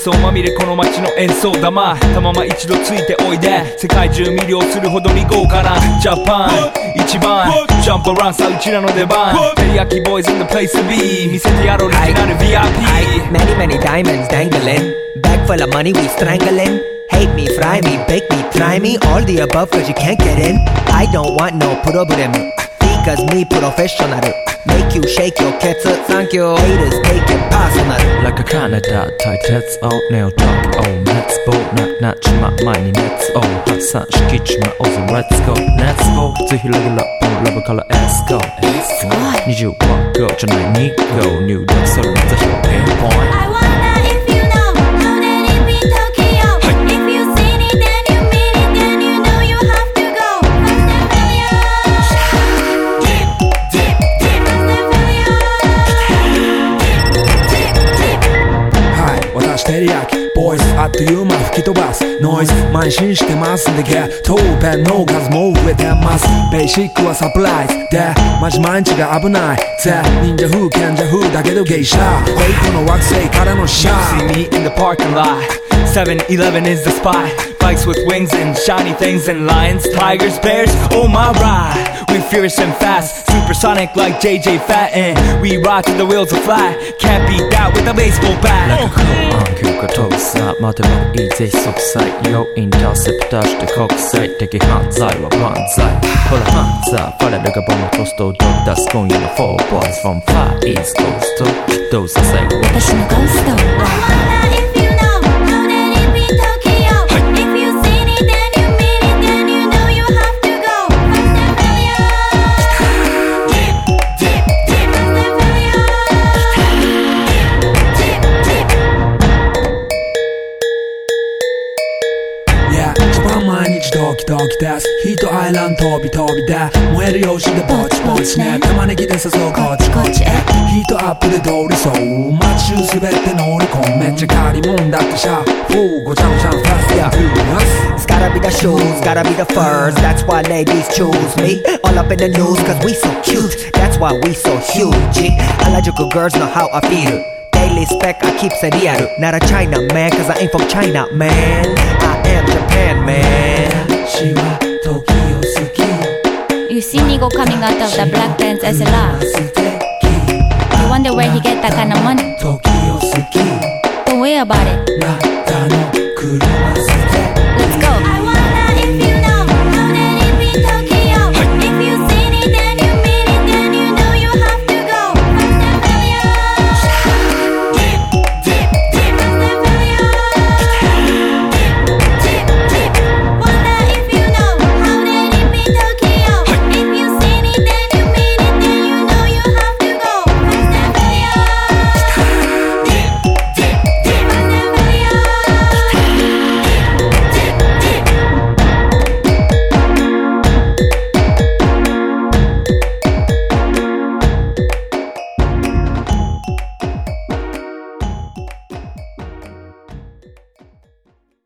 想まみれこの街の演奏玉たまま一度ついておいで世界中魅了するほどに豪華なジャパン一番ジャンプアランさうちらの出番テリヤキボーイズ in the place to be 見せてやろうオリジナル VIP Many many diamonds dangling Bag full of money we strangling Hate me, fry me, bake me, try me All the above cause you can't get in I don't want no problem Because me professional Make you shake your cats Thank you Haters take it personal Like a Canada 対鉄をネオトークを熱望なちま前に熱を発散しきちまおうぜ Let's go Let's go ぜひレギュラーラブから Let's go 20万個じゃない2個入力する座標ピンポイント I wonder if you know How did it be Tokyo If you seen it then you mean it Then you know you have to go 私テリヤキボイスあっという間吹き飛ばすノイズ慢心してますんでゲットペンの数も増えてますベーシックはサプライズでマジ毎日が危ないぜ忍者風賢者風だけど芸者フェイクの惑星からのシャー See me in the parking lot 7-Eleven is the spot Bikes with wings and shiny things and lions, tigers, bears, oh my ride We fierce and fast, supersonic like JJ Fat And we ride till the wheels are flat Can't beat that with a baseball bat Like a cool on 急化飛ぶさ待てばいいぜ即歳よインターセプターして国際的犯罪は万歳ほらハンザーファレルがボムトストをドッ出す今夜の4 boys from Far East Coast どうさせ私のゴースト I wonder if you know How did it be Tokyo If you seen it then you mean it Then you know you have to go Fast and furious Fast and furious Yeah 一番毎日ドキドキですヒートアイランド飛び飛びで燃える用紙でぼちぼちね玉ねぎで誘うこっちこっちへヒートアップで通りそう街中滑って乗り込むめっちゃ借りもんだってシャーごちゃごちゃファストやフーラス It's gotta be the shoes, gotta be the furs That's why ladies choose me All up in the news cause we so cute That's why we so huge Harajuku girls know how I feel Daily spec I keep it real Not a China man cause I ain't from China man I am Japan man 私は時を好き You see Nigo coming out of the black pants as a laugh 素敵 You wonder where he get that kind of money 時を好き Don't worry about it な